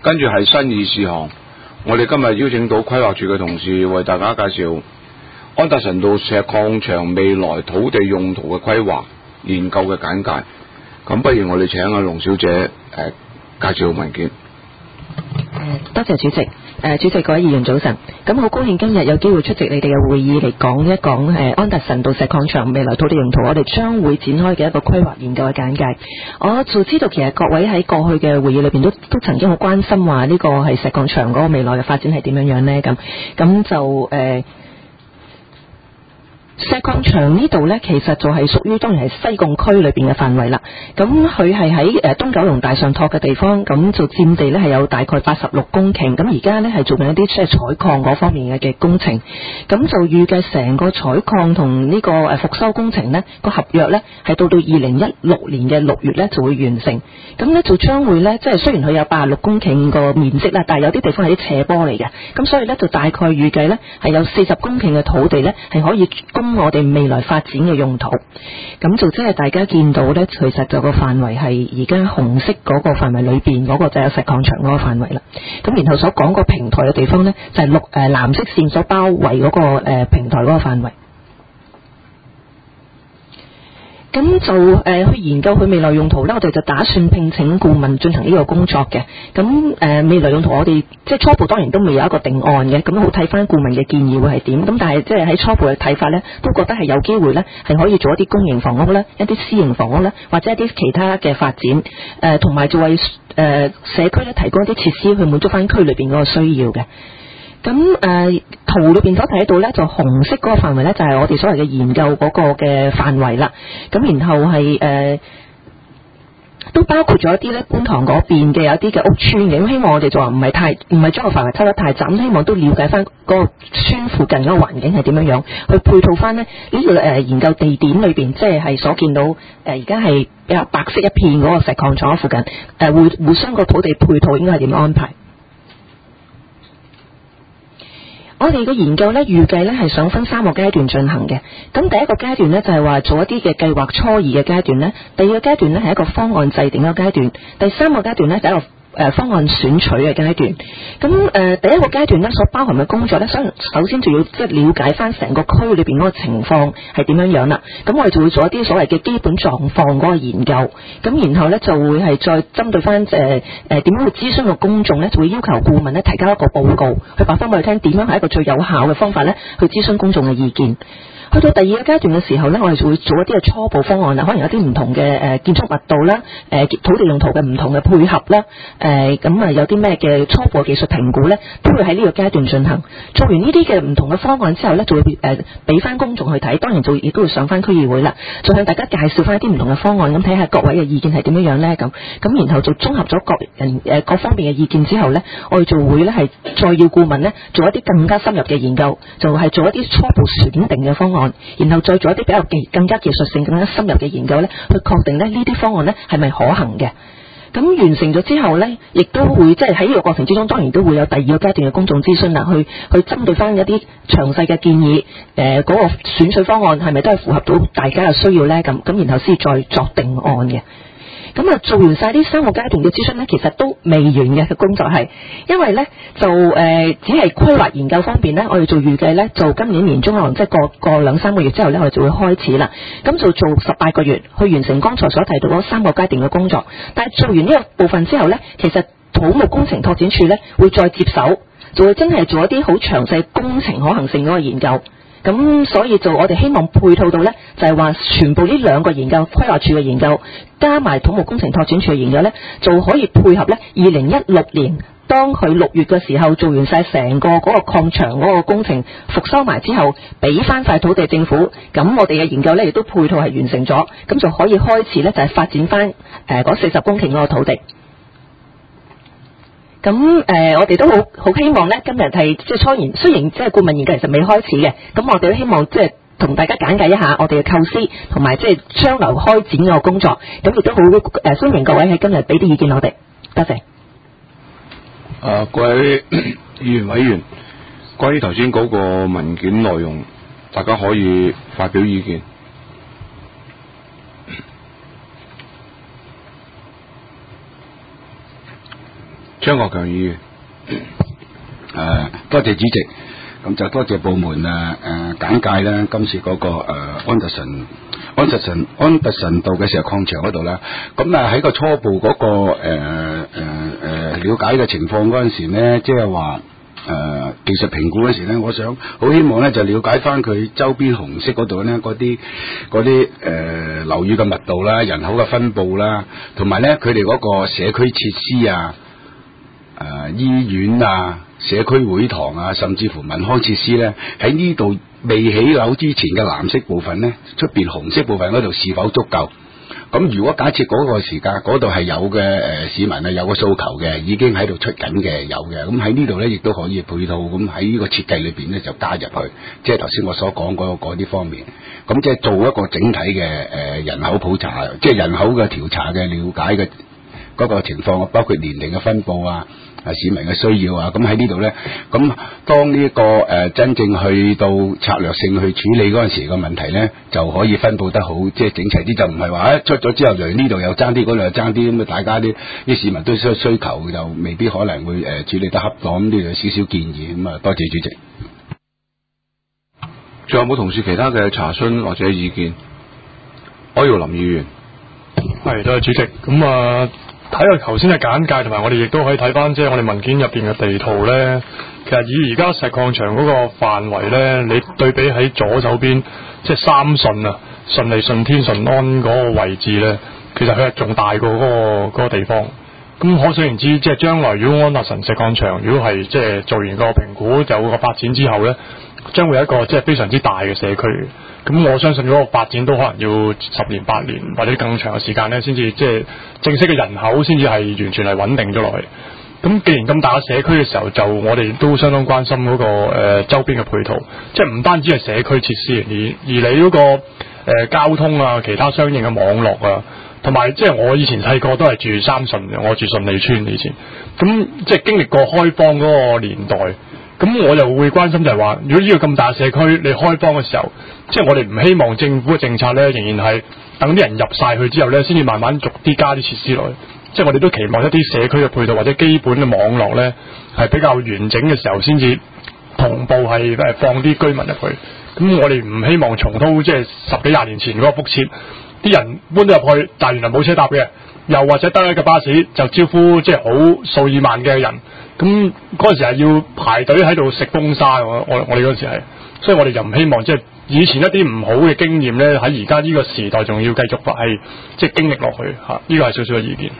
跟住係新議事項，我哋今日邀請到規劃署嘅同事為大家介紹安達臣道石礦場未來土地用途嘅規劃研究嘅簡介。咁不如我哋請阿龍小姐介紹文件。 多謝主席。主席，各位議員早晨。咁好高興今日有機會出席你哋嘅會議嚟講一講安達臣道石礦場未來土地用途，我哋將會展開嘅一個規劃研究嘅簡介。我就知道其實各位喺過去嘅會議裏邊都曾經好關心話呢個係石礦場嗰個未來嘅發展係點樣樣呢？咁就石礦場呢度呢，其實就係屬於當然係西貢區裏邊嘅範圍啦。咁佢係喺東九龍大上拓嘅地方，咁就佔地呢係有大概86公頃。咁而家呢係做緊一啲即係採礦嗰方面嘅工程。咁就預計成個採礦同呢個復修工程呢個合約呢係到2016年嘅6月呢就會完成。咁呢就將會呢，即係雖然佢有86公頃個面積啦，但係有啲地方係啲斜坡嚟嘅。咁所以呢，就大概預計呢係有40公頃嘅土地呢係可以供我哋未來發展嘅用途。咁就即係大家見到呢，其實就個範圍係而家紅色嗰個範圍裏邊嗰個就有石礦場嗰個範圍啦。咁然後所講個平台嘅地方呢，就係藍色線所包圍嗰個平台嗰個範圍。咁就去研究佢未來用途呢，我哋就打算聘請顧問進行呢個工作嘅。咁未來用途我哋即係初步當然都未有一個定案嘅，咁好睇翻顧問嘅建議會係點。咁但係即係喺初步嘅睇法呢，都覺得係有機會呢係可以做一啲公營房屋啦，一啲私營房屋啦，或者一啲其他嘅發展，同埋就為社區咧提供一啲設施去滿足翻區裏邊嗰個需要嘅。咁圖裏邊所睇到呢，就紅色嗰個範圍呢，就係我哋所謂嘅研究嗰個嘅範圍啦。咁然後係都包括咗一啲呢觀塘嗰邊嘅有啲嘅屋邨嘅。咁希望我哋就話唔係將個範圍抽得太窄，希望都了解翻嗰個村附近嗰個環境係點樣樣，去配套翻呢個研究地點裏邊，即係所見到而家係比較白色一片嗰個石礦場附近，互相個土地配套應該係點樣安排？我哋嘅研究呢，預計呢係想分3個階段進行嘅。咁第一個階段呢，就係話做一啲嘅計劃初二嘅階段呢，第二個階段呢係一個方案制定嘅階段，第3個階段呢就係一個方案選取嘅階段。咁第一個階段呢所包含嘅工作呢，首先就要即係了解翻成個區裏邊嗰個情況係點樣樣啦。咁我哋就會做一啲所謂嘅基本狀況嗰個研究。咁然後呢就會係再針對翻點樣去諮詢個公眾呢，就會要求顧問呢提交一個報告，去話翻俾佢聽點樣係一個最有效嘅方法呢去諮詢公眾嘅意見。去到第二個階段嘅時候呢，我哋就會做一啲嘅初步方案啦，可能有啲唔同嘅建築密度啦，土地用途嘅唔同嘅配合啦，咁有啲咩嘅初步技術評估呢，都會喺呢個階段進行。做完呢啲嘅唔同嘅方案之後呢，就會俾翻公眾去睇，當然亦都會上翻區議會啦，就向大家介紹翻一啲唔同嘅方案，咁睇下各位嘅意見係點樣樣呢。咁然後就綜合咗各方面嘅意見之後呢，我哋就會呢係再要顧問呢做一啲更加深入嘅研究，就係做一啲初步選定嘅方案。然後再做一啲比較更加技術性、更加深入嘅研究呢，去確定呢啲方案呢係咪可行嘅。咁完成咗之後呢，亦都會即係喺呢個過程之中，當然都會有第二個階段嘅公眾諮詢啦，去針對翻一啲詳細嘅建議，嗰個選取方案係咪都係符合到大家嘅需要呢？咁然後先再作定案嘅。咁啊，做完晒呢3個階段嘅諮詢呢，其實都未完嘅工作係，因為呢就只係規劃研究方面呢，我哋做預計呢，就今年年中可能即係過2-3個月之後呢，我哋就會開始啦。咁就做18個月去完成剛才所提到嗰3個階段嘅工作。但係做完呢個部分之後呢，其實土木工程拓展署呢會再接手，就會真係做一啲好詳細工程可行性嗰個研究。咁所以我哋希望配套到呢，就係話全部呢2個研究，規劃署嘅研究加埋土木工程拓展署嘅研究呢，就可以配合呢2016年當佢6月嘅時候做完晒成個嗰個礦場嗰個工程復修埋之後，俾翻塊土地政府，咁我哋嘅研究呢亦都配套係完成咗，咁就可以開始呢，就係發展翻嗰40公頃嗰個土地。咁我哋都好希望呢，今日係即係初研，雖然即係顧問研究其實未開始嘅，咁我哋都希望即係同大家簡介一下我哋嘅構思，同埋即係將來開展個工作。咁亦都好歡迎各位喺今日俾啲意見我哋，多謝。 各位議員委員，關於頭先嗰個文件內容，大家可以發表意見。 張國強議員， 多謝主席，咁就多謝部門簡介啦。今次嗰個安達臣道嘅石礦場嗰度啦，咁喺個初步嗰個了解嘅情況嗰陣時咧，即係話技術評估嗰時咧，我想好希望咧就了解翻佢周邊紅色嗰度咧嗰啲樓宇嘅密度啦、人口嘅分佈啦，同埋咧佢哋嗰個社區設施啊、醫院啊、社區會堂啊，甚至乎民康設施咧，喺呢度未起樓之前嘅藍色部分咧，出邊紅色部分嗰度是否足夠？咁如果假設嗰個時間嗰度係有嘅市民有個訴求嘅，已經喺度出緊嘅有嘅，咁喺呢度咧亦都可以配套，咁喺呢個設計裏邊咧就加入去，即係頭先我所講嗰啲方面，咁即係做一個整體嘅人口普查，即係人口嘅調查嘅了解嘅嗰個情況，包括年齡嘅分佈啊。市民嘅需要啊，咁喺呢度咧，咁當呢個真正去到策略性去處理嗰陣時個問題咧，就可以分佈得好，即係整齊啲，就唔係話出咗之後，嚟呢度又爭啲，嗰度又爭啲，咁啊大家啲市民都需求就未必可能會處理得恰當，咁呢度有少少建議，咁啊多謝主席。 仲有冇同事其他嘅查詢或者意見？柯耀林議員， 係多謝主席，咁睇下頭先嘅簡介，同埋我哋亦都可以睇翻，即係我哋文件入邊嘅地圖咧。其實以而家石礦場嗰個範圍咧，你對比喺左手邊，即係三順啊、順利、順天、順安嗰個位置咧，其實佢係仲大過嗰個地方。咁可想而知，即係將來如果安達臣石礦場如果係即係做完個評估有個發展之後咧，將會有一個即係非常之大嘅社區。咁我相信嗰個發展都可能要10年8年或者更長嘅時間咧，先至即係正式嘅人口先至係完全係穩定咗落去。咁既然咁大嘅社區嘅時候，就我哋都相當關心嗰個周邊嘅配套，即係唔單止係社區設施，而你嗰個交通啊、其他相應嘅網絡啊，同埋即係我以前細個都係住三順嘅，我住順利村以前，咁即係經歷過開荒嗰個年代。咁我就會關心就係話，如果呢個咁大社區你開荒嘅時候，即係我哋唔希望政府嘅政策咧，仍然係等啲人入晒去之後咧，先至慢慢逐啲加啲設施落去。即係我哋都期望一啲社區嘅配套或者基本嘅網絡咧，係比較完整嘅時候，先至同步係放啲居民入去。咁我哋唔希望重蹈即係10幾20年前嗰個覆轍，啲人搬咗入去，但係原來冇車搭嘅，又或者得一個巴士就招呼即係好數以萬嘅人。咁嗰陣時係要排隊喺度食風沙，我哋嗰陣時係，所以我哋就唔希望即係以前一啲唔好嘅經驗咧，喺而家呢個時代仲要繼續係即係經歷落去嚇，呢個係少少嘅意見。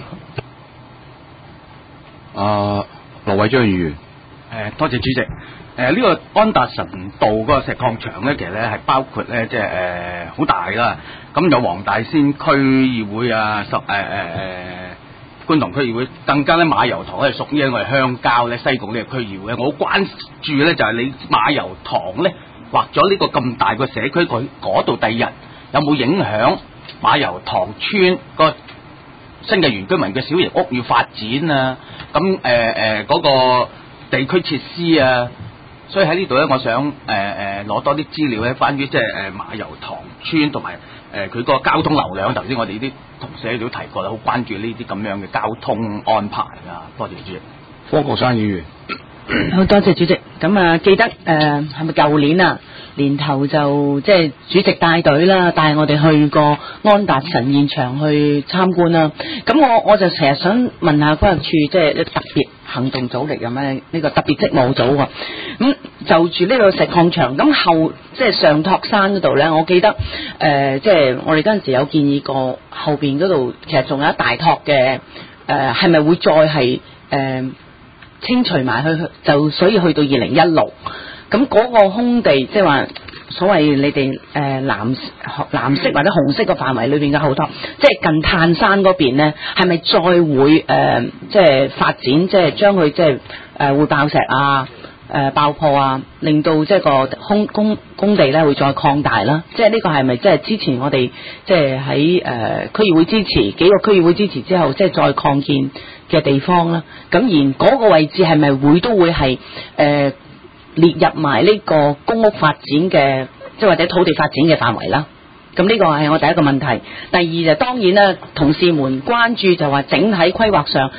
羅偉章議員， 多謝主席。呢個安達臣道嗰個石礦場咧，其實咧係包括咧即係好大啦，咁有黃大仙區議會啊，觀塘區議會，更加咧馬油塘咧係屬於我哋鄉郊咧西貢呢個區議會。我好關注咧就係你馬油塘咧劃咗呢個咁大個社區，佢嗰度第日有冇影響馬油塘村個新嘅原居民嘅小型屋要發展啊？咁嗰個地區設施啊，所以喺呢度咧，我想攞多啲資料咧，關於即係馬油塘村同埋佢個交通流量。頭先我哋啲同事都提過啦，好關注呢啲咁樣嘅交通安排啊。多謝主席。 方國珊議員， 好多謝主席。咁記得係咪舊年啊？年頭就即係主席帶隊啦，帶我哋去過安達臣現場去參觀啦。咁我就成日想問下規劃處，即係特別行動組嚟嘅咩？呢個特別職務組喎。咁就住呢個石礦場，咁後即係上托山嗰度咧，我記得即係我哋嗰陣時有建議過後邊嗰度，其實仲有一大托嘅係咪會再係清除埋去，就所以去到2016。咁嗰個空地，即係話所謂你哋藍色或者紅色嘅範圍裏邊嘅後托，即係近炭山嗰邊咧，係咪再會即係發展，即係將佢即係會爆石啊、爆破啊，令到即係個工地咧會再擴大啦？即係呢個係咪即係之前我哋即係喺區議會支持幾個區議會支持之後，即係再擴建嘅地方啦？咁而嗰個位置係咪都會係列入埋呢個公屋發展嘅，即係或者土地發展嘅範圍啦。咁呢個係我第一個問題。第二就當然啦，同事們關注就話整體規劃上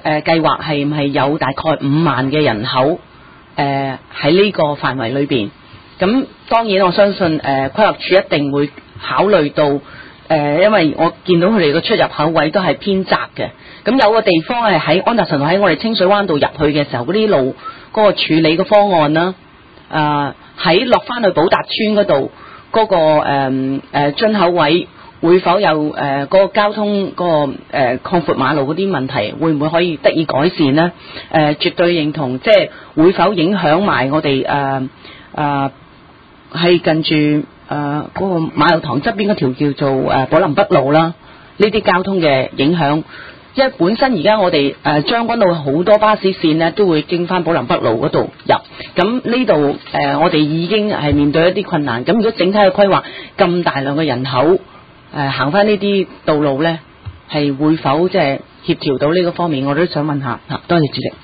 計劃係唔係有大概5萬嘅人口喺呢個範圍裏邊？咁當然我相信規劃署一定會考慮到因為我見到佢哋個出入口位都係偏窄嘅。咁有個地方係喺安達臣道，喺我哋清水灣道入去嘅時候，嗰啲路嗰個處理嘅方案啦，喺落翻去寶達村嗰度嗰個津口位會否有嗰個交通嗰個擴闊馬路嗰啲問題，會唔會可以得以改善呢？絕對認同，即係會否影響埋我哋係近住嗰個馬路塘側邊嗰條叫做寶林北路啦，呢啲交通嘅影響。因為本身而家我哋將軍澳好多巴士線呢都會經翻寶林北路嗰度入，咁呢度我哋已經係面對一啲困難。咁如果整體嘅規劃咁大量嘅人口行翻呢啲道路呢，係會否即係協調到呢個方面？我都想問下。多謝主席。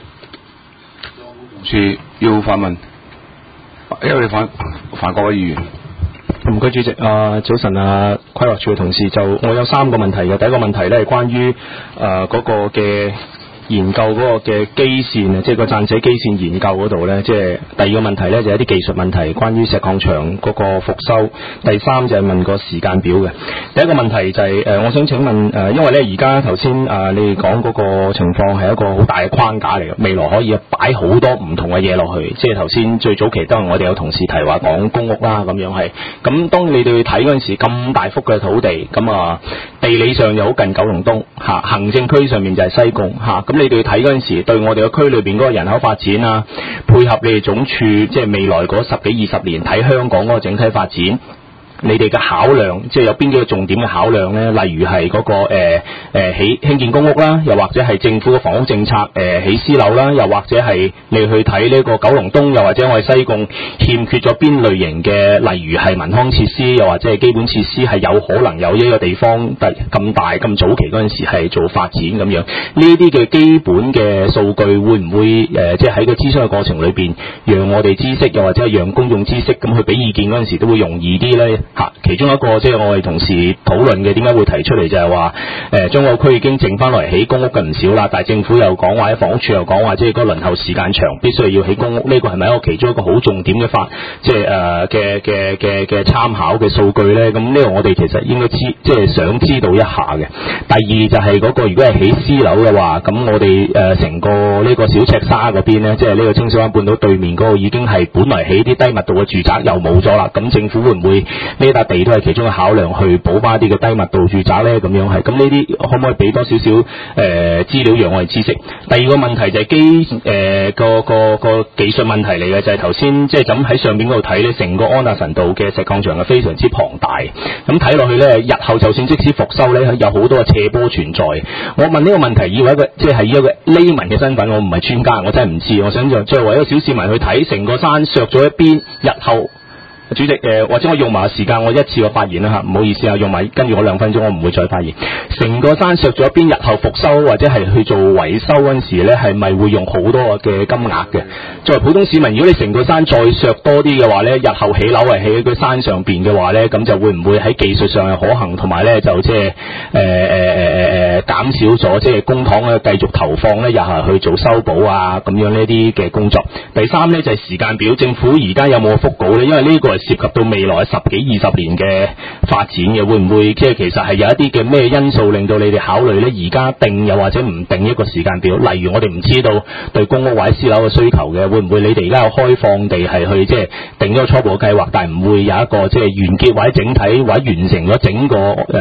同事要發問，因為范國威議員。 唔該主席，早晨規劃署嘅同事，我有3個問題嘅。第一個問題咧係關於嗰個嘅研究嗰個嘅基線啊，即係個撰寫基線研究嗰度咧，即係第二個問題咧就係一啲技術問題，關於石礦場嗰個復修。第三就係問個時間表嘅。第一個問題就係我想請問因為咧而家頭先你哋講嗰個情況係一個好大嘅框架嚟嘅，未來可以擺好多唔同嘅嘢落去。即係頭先最早期都係我哋有同事提話講公屋啦，咁樣係。咁當你哋去睇嗰陣時，咁大幅嘅土地，咁地理上又好近九龍東嚇，行政區上面就係西貢嚇。咁你哋去睇嗰陣時，對我哋個區裏邊嗰個人口發展啊，配合你哋總署即係未來嗰10幾20年睇香港嗰個整體發展，你哋嘅考量，即係有邊幾個重點嘅考量呢？例如係嗰個興建公屋啦，又或者係政府嘅房屋政策起私樓啦，又或者係你去睇呢個九龍東，又或者我哋西貢欠缺咗邊類型嘅，例如係民康設施，又或者係基本設施係有可能有呢個地方咁大咁早期嗰陣時係做發展咁樣。呢啲嘅基本嘅數據會唔會即係喺個諮詢嘅過程裏邊，讓我哋知識，又或者係讓公眾知識，咁去俾意見嗰陣時都會容易啲呢？其中一個即係我哋同事討論嘅，點解會提出嚟就係話將軍澳區已經剩翻落嚟起公屋嘅唔少啦，但係政府又講話，房屋署又講話，即係個輪候時間長，必須要起公屋。呢個係咪一個其中一個好重點嘅即係嘅參考嘅數據咧？咁呢個我哋其實應該即係想知道一下嘅。第二就係嗰個如果係起私樓嘅話，咁我哋成個呢個小赤沙嗰邊咧，即係呢個清水灣半島對面嗰個已經係本來起啲低密度嘅住宅又冇咗啦。咁政府會唔會呢笪地都係其中嘅考量，去補翻啲嘅低密度住宅咧？咁樣係，咁呢啲可唔可以俾多少少資料讓我哋知識？第二個問題就係個技術問題嚟嘅，就係頭先即係咁喺上邊嗰度睇咧，成個安達臣道嘅石礦場係非常之龐大。咁睇落去咧，日後就算即使復修咧，有好多嘅斜坡存在。我問呢個問題，以為即係以一個 layman 嘅身份，我唔係專家，我真係唔知。我想就作為一個小市民去睇，成個山削咗一邊，日後。主席或者我用埋時間，我一次過發言啦嚇，唔好意思啊，用埋跟住我2分鐘，我唔會再發言。成個山削咗一邊，日後復修或者係去做維修嗰陣時咧，係咪會用好多嘅金額嘅？作為普通市民，如果你成個山再削多啲嘅話咧，日後起樓係起喺個山上邊嘅話咧，咁就會唔會喺技術上係可行，同埋咧就即係減少咗即係公帑咧繼續投放咧，日後去做修補啊咁樣呢啲嘅工作。第三咧就係時間表，政府而家有冇覆稿咧？因為呢個係涉及到未來10幾20年嘅發展嘅，會唔會即係其實係有一啲嘅咩因素令到你哋考慮咧？而家定又或者唔定一個時間表？例如我哋唔知道對公屋或者私樓嘅需求嘅，會唔會你哋而家有開放地係去即係定咗個初步嘅計劃，但係唔會有一個即係完結或者整體或者完成咗整個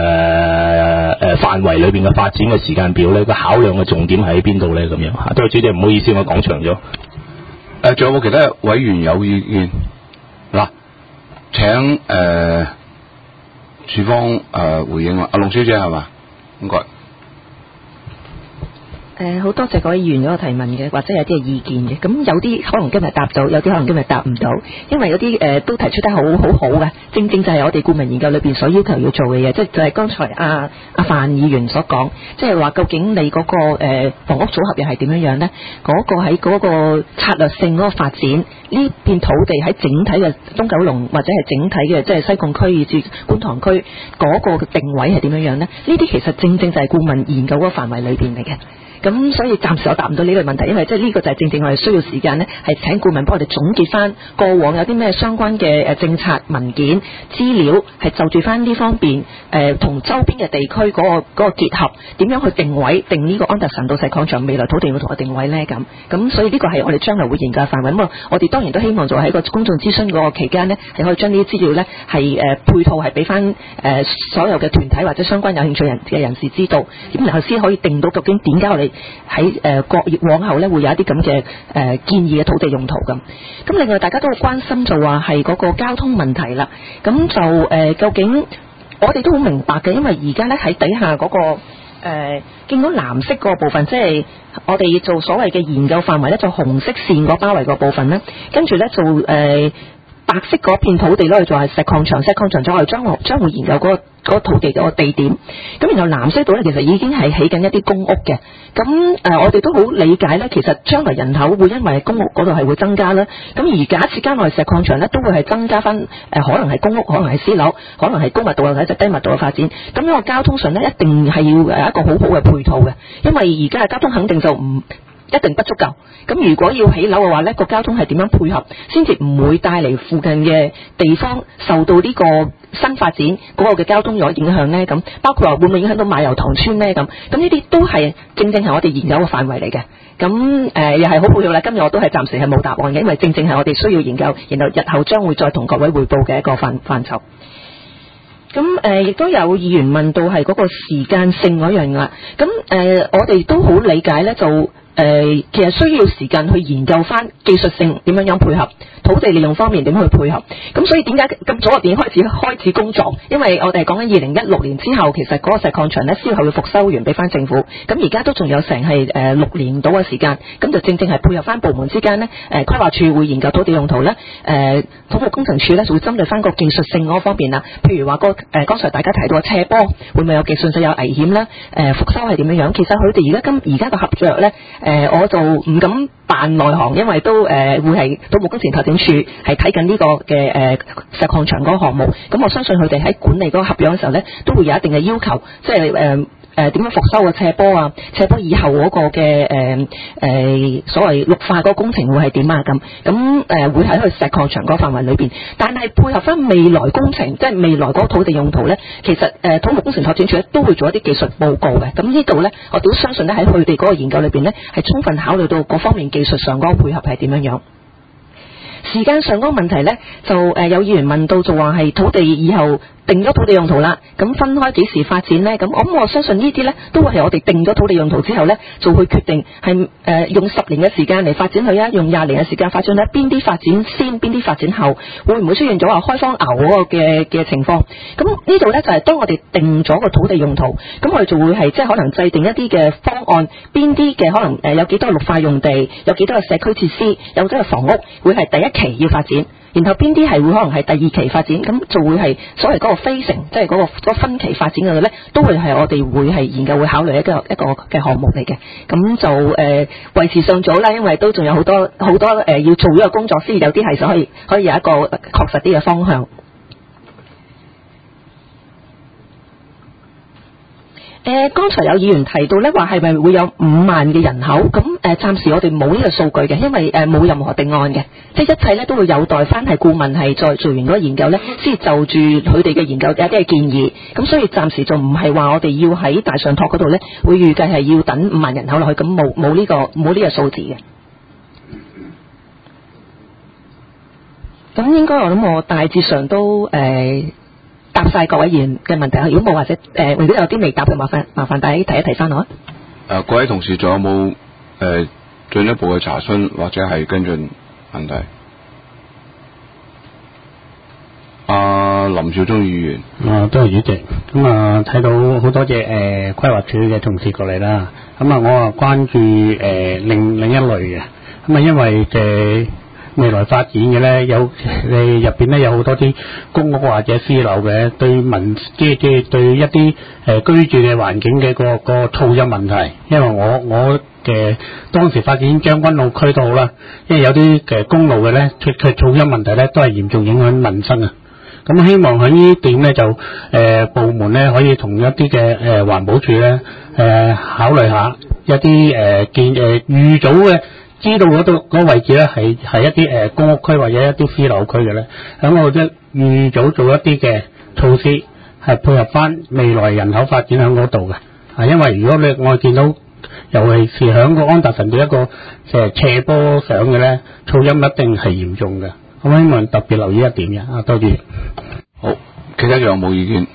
範圍裏邊嘅發展嘅時間表咧？個考量嘅重點喺邊度咧？咁樣嚇，多謝主席，唔好意思，我講長咗。 仲有冇其他委員有意見？嗱，請署方回應啊，阿陸小姐係嘛？唔該。 好多謝各位議員嗰個提問嘅，或者有啲嘅意見嘅，咁有啲可能今日答到，有啲可能今日答唔到，因為有啲都提出得好嘅，正正就係我哋顧問研究裏邊所要求要做嘅嘢，即係就係剛才阿范議員所講，即係話究竟你嗰個房屋組合又係點樣樣呢？嗰個喺嗰個策略性嗰個發展，呢片土地喺整體嘅東九龍或者係整體嘅即係西貢區以至觀塘區嗰個定位係點樣樣呢？呢啲其實正正就係顧問研究嗰個範圍裏邊嚟嘅。 咁所以暫時我答唔到呢類問題，因為即係呢個就係正正我哋需要時間咧，係請顧問幫我哋總結翻過往有啲咩相關嘅政策文件資料，係就住翻呢方面同周邊嘅地區嗰個結合，點樣去定呢個安達臣道石礦場未來土地用途嘅定位咧咁所以呢個係我哋將來會研究嘅範圍。咁我哋當然都希望就喺個公眾諮詢嗰個期間呢，係可以將呢啲資料呢係配套係俾翻所有嘅團體或者相關有興趣嘅人士知道，咁然後先可以定到究竟點解我哋喺往後呢會有一啲咁嘅建議嘅土地用途咁。咁另外大家都好關心就話係嗰個交通問題啦，咁就究竟我哋都好明白嘅，因為而家呢喺底下嗰個見到藍色嗰個部分，即係我哋做所謂嘅研究範圍呢，就紅色線嗰包圍個部分呢，跟住呢就白色嗰片土地呢，就係石礦場咗我哋將會研究嗰個土地嗰個地點。咁然後藍色度呢，其實已經係起緊一啲公屋嘅。咁我哋都好理解呢，其實將來人口會因為公屋嗰度係會增加啦。咁而假設間內石礦場呢，都會係增加翻可能係公屋，可能係私樓，可能係高密度或者低密度嘅發展。咁呢個交通上呢，一定係要一個好好嘅配套嘅，因為而家嘅交通肯定就一定不足夠。咁如果要起樓嘅話呢，個交通係點樣配合，先至唔會帶嚟附近嘅地方受到呢個新發展嗰個嘅交通有影響呢？咁包括話會唔會影響到馬油塘村呢？咁呢啲都係正係我哋研究嘅範圍嚟嘅。咁又係好抱歉啦，今日我都係暫時係冇答案嘅，因為正係我哋需要研究，然後日後將會再同各位匯報嘅一個範疇。咁亦都有議員問到係嗰個時間性嗰樣啦。咁我哋都好理解呢，就其實需要時間去研究翻技術性點樣配合，土地利用方面點樣去配合。咁所以點解咁早我哋開始工作？因為我哋係講緊2016年之後，其實嗰個石礦場呢，先後要復修完俾翻政府。咁而家都仲有成係6年到嘅時間，咁就正係配合翻部門之間呢，規劃處會研究土地用途呢，土木工程處呢就會針對翻個技術性嗰方面啦。譬如話剛才大家提到嘅斜坡會唔會有技術上有危險呢？復修係點樣？其實佢哋而家嘅合約呢。我就唔敢扮內行，因為都會係土木工程拓展處係睇緊呢個嘅石礦場嗰個項目。咁我相信佢哋喺管理嗰個合約嘅時候呢，都會有一定嘅要求，即係點樣復修個斜坡啊？斜坡以後嗰個嘅所謂綠化嗰個工程會係點啊？咁會喺佢石礦場嗰個範圍裏邊，但係配合翻未來工程，即係未來嗰個土地用途呢，其實土木工程拓展處都會做一啲技術報告嘅。咁呢度呢，我都相信呢喺佢哋嗰個研究裏邊呢，係充分考慮到各方面技術上嗰個配合係點樣。時間上嗰個問題呢，就有議員問到就話係土地以後定咗土地用途啦，咁分開幾時發展呢？咁我相信呢啲呢，都會係我哋定咗土地用途之後呢，就會決定係用10年嘅時間嚟發展佢啊，用20年嘅時間發展咧，邊啲發展先，邊啲發展後，會唔會出現咗話開荒牛嗰個嘅情況？咁呢度呢，就係當我哋定咗個土地用途，咁我哋就會係即係可能制定一啲嘅方案，邊啲嘅可能有幾多綠化用地，有幾多嘅社區設施，有幾多嘅房屋會係第一期要發展。然後邊啲係會可能係第二期發展，咁就會係所謂嗰個飛城，即係嗰個分期發展嗰度呢，都會係我哋會係研究會考慮一個嘅項目嚟嘅。咁就維持尚早啦，因為都仲有好多要做呢個工作，先有啲係想可以有一個確實啲嘅方向。剛才有議員提到呢話係咪會有5萬嘅人口？咁暫時我哋冇呢個數據嘅，因為冇任何定案嘅，即係一切呢都會有待翻係顧問係再做完嗰個研究呢，先就住佢哋嘅研究有一啲嘅建議。咁所以暫時就唔係話我哋要喺大上拓嗰度呢，會預計係要等5萬人口落去，咁冇呢個數字嘅。咁應該我諗我大致上都答晒各位議員嘅問題。如果冇或者如果有啲未答嘅，麻煩大家提一提翻我啊。 各位同事仲有冇進一步嘅查詢或者係跟進問題？林少忠議員。 多謝主席。咁睇到好多謝規劃署嘅同事過嚟啦。咁我關注另一類嘅。因為未來發展嘅咧，入邊咧有好多啲公屋或者私樓嘅，對即係對一啲居住嘅環境嘅個噪音問題。因為我嘅當時發展將軍澳區都好啦，因為有啲公路嘅咧，佢噪音問題咧都係嚴重影響民生啊。 咁希望喺呢點咧就部門咧可以同一啲嘅環保署咧考慮下一啲預早嘅知道嗰度嗰個位置咧係一啲公屋區或者一啲私樓區嘅咧，咁我覺得預早做一啲嘅措施係配合翻未來人口發展喺嗰度嘅，因為如果我見到尤其是響個安達臣道一個斜坡上嘅咧，噪音一定係嚴重嘅，咁希望特別留意一點嘅，多謝。 好，其他仲有冇意見？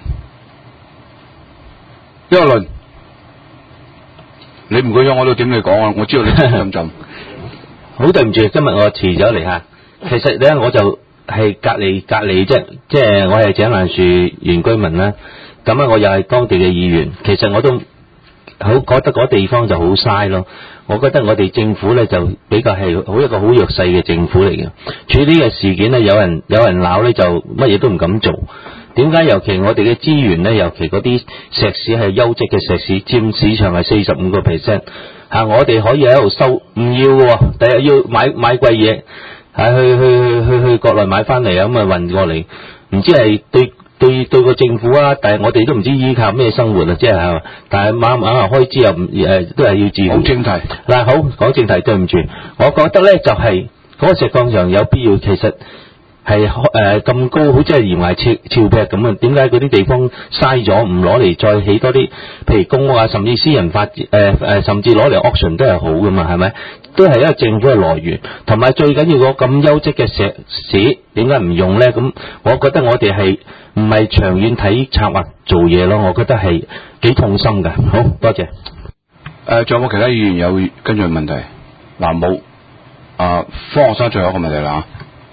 一個輪，你唔舉咗我都點你講啊？我知道你浸。 好對唔住，今日我遲咗嚟嚇。其實咧我就係隔離啫，即係我係井欄樹原居民啦。咁啊，我又係當地嘅議員。其實我都好覺得嗰地方就好嘥咯。我覺得我哋政府咧就比較係一個好弱勢嘅政府嚟嘅。處理嘅事件咧，有人鬧咧就乜嘢都唔敢做。點解？尤其我哋嘅資源咧，尤其嗰啲石屎係優質嘅石屎，佔市場係45%。我哋可以喺度收，唔要嘅，第日要買貴嘢，去國內買翻嚟咁啊運過嚟，唔知係對個政府啊，但係我哋都唔知依靠咩生活啊，即係但係猛開支又都係要自負。講正題嗱，好講正題，對唔住，我覺得咧就係嗰個石礦場有必要，其實。係咁高，好似係懸崖峭壁咁啊！點解嗰啲地方嘥咗，唔攞嚟再起多啲，譬如公屋啊，甚至私人發甚至攞嚟 auction 都係好噶嘛，係咪？都係一個政府嘅來源，同埋最緊要個咁優質嘅石屎，點解唔用咧？咁我覺得我哋係唔係長遠睇策劃做嘢咯？我覺得係幾痛心㗎。好多謝。 仲有冇其他議員有跟住問題？嗱冇。方學生最後一個問題啦。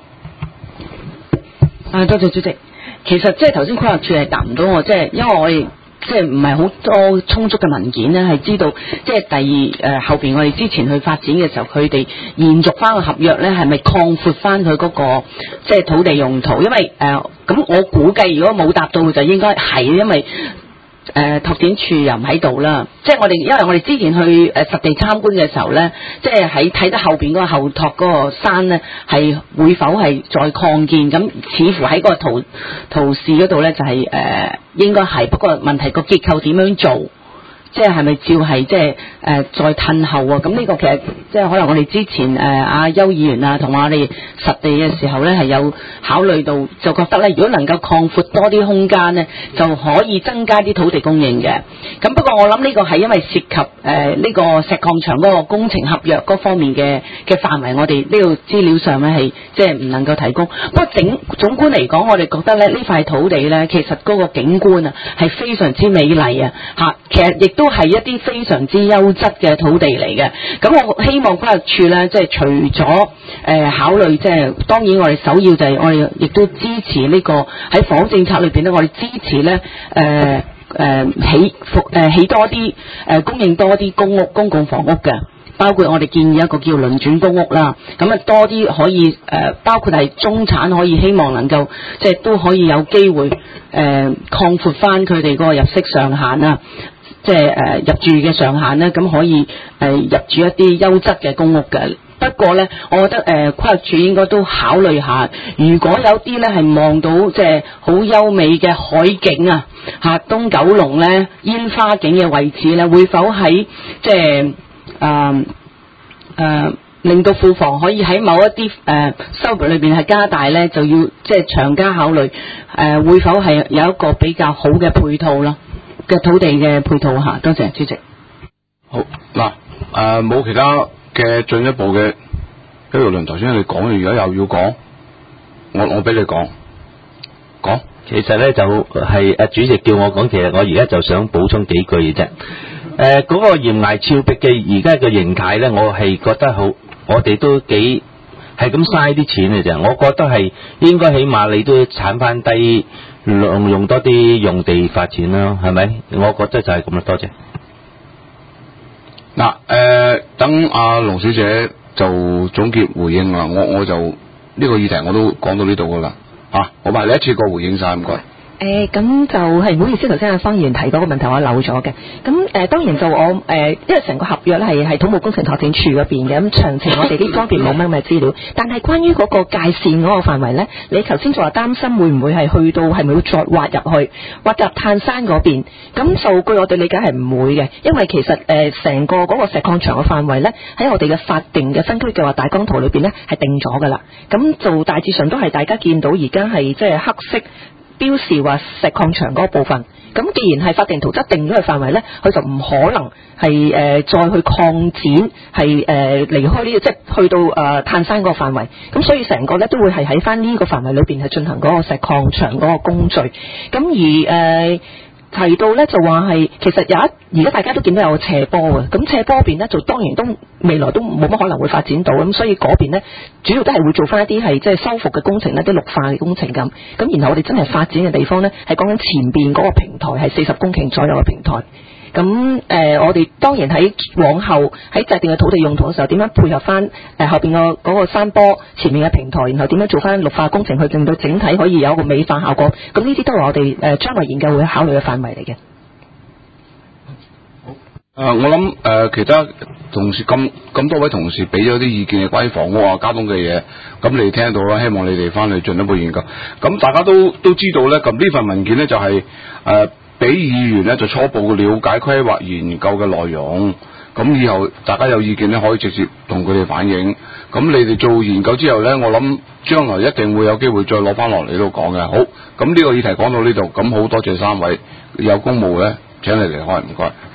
多謝主席。其實即係頭先規劃處係答唔到我，即係因為我哋即係唔係好多充足嘅文件咧，係知道即係後邊我哋之前去發展嘅時候，佢哋延續翻個合約咧，係咪擴闊翻佢嗰個即係土地用途？因為咁我估計如果冇答到，就應該係因為。拓展處又唔喺度啦，即係因為我哋之前去實地參觀嘅時候咧，即係喺睇得後邊嗰個後拓嗰個山咧，係會否係再擴建？咁似乎喺個圖示嗰度咧就係應該係，不過問題個結構點樣做？即係咪照係即係再褪後啊？咁呢個其實即係可能我哋之前阿邱議員啊，同我哋實地嘅時候咧係有考慮到，就覺得咧如果能夠擴闊多啲空間咧，就可以增加啲土地供應嘅。咁不過我諗呢個係因為涉及呢個石礦場嗰個工程合約嗰方面嘅範圍，我哋呢度資料上咧係即係唔能夠提供。不過總觀嚟講，我哋覺得咧呢塊土地咧，其實嗰個景觀啊係非常之美麗啊嚇，其實亦都係一啲非常之優質嘅土地嚟嘅。咁我希望規劃處咧，即係除咗考慮，即係當然我哋首要就係我哋亦都支持呢個喺房屋政策裏邊咧，我哋支持咧起多啲供應多啲公共房屋嘅。包括我哋建議一個叫輪轉公屋啦，咁啊多啲可以包括係中產可以希望能夠即係都可以有機會擴闊翻佢哋嗰個入息上限啊，即係入住嘅上限咧，咁可以入住一啲優質嘅公屋嘅。不過咧，我覺得規劃署應該都考慮下，如果有啲咧係望到即係好優美嘅海景啊，東九龍咧煙花景嘅位置咧，會否喺即係令到庫房可以喺某一啲收入裏邊係加大咧，就要即係長加考慮會否係有一個比較好嘅配套咯嘅土地嘅配套嚇。多謝主席。 好嗱，冇其他嘅進一步嘅一條輪頭先你講，而家又要講，我俾你講。 其實咧就係主席叫我講，其實我而家就想補充幾句嘅啫。嗰個懸崖峭壁嘅而家嘅形態咧，我係覺得好，我哋都幾係咁嘥啲錢嘅啫。我覺得係應該起碼你都鏟翻低，用多啲用地發展啦，係咪？我覺得就係咁啦，多謝。 嗱，等阿龍小姐就總結回應啦。我就呢個議題我都講到呢度噶啦，好嘛？你一次過回應晒，唔該。 咁就係唔好意思，頭先阿方議員提嗰個問題我漏咗嘅。咁當然就我因為成個合約咧係土木工程拓展處嗰邊嘅，咁詳情我哋呢方面冇乜咁嘅資料。但係關於嗰個界線嗰個範圍咧，你頭先就話擔心會唔會係去到係咪會再挖入去，挖入炭山嗰邊？咁就據我哋理解係唔會嘅，因為其實成個嗰個石礦場嘅範圍咧，喺我哋嘅法定嘅分區計劃大綱圖裏邊咧係定咗㗎啦。咁就大致上都係大家見到而家係即係黑色標示話石礦場嗰部分，咁既然係法定圖則定咗嘅範圍呢，佢就唔可能係再去擴展，係離開呢個即係去到炭山嗰個範圍，咁所以成個呢都會係喺翻呢個範圍裏邊係進行嗰個石礦場嗰個工序，咁而提到呢就話係其實而家大家都見到有個斜坡嘅，咁斜坡嗰邊呢就當然都未來都冇乜可能會發展到，咁所以嗰邊呢主要都係會做翻一啲係即係修復嘅工程呢，啲綠化嘅工程咁然後我哋真係發展嘅地方呢，係講緊前邊嗰個平台係40公頃左右嘅平台。咁我哋當然喺往後喺制定嘅土地用途嘅時候，點樣配合翻後邊嗰個山坡前面嘅平台，然後點樣做翻綠化工程，去令到整體可以有一個美化效果。咁呢啲都係我哋將來研究會考慮嘅範圍嚟嘅。 我諗其他同事咁多位同事俾咗啲意見嘅關於房屋啊、交通嘅嘢，咁你哋聽到啦，希望你哋翻去進一步研究。咁大家都知道咧，咁呢份文件咧就係俾議員咧就初步了解規劃研究嘅內容，咁以後大家有意見咧可以直接同佢哋反映。咁你哋做研究之後咧，我諗將來一定會有機會再攞翻落嚟度講嘅。好，咁呢個議題講到呢度，咁好多謝3位，有公務咧請你離開，唔該。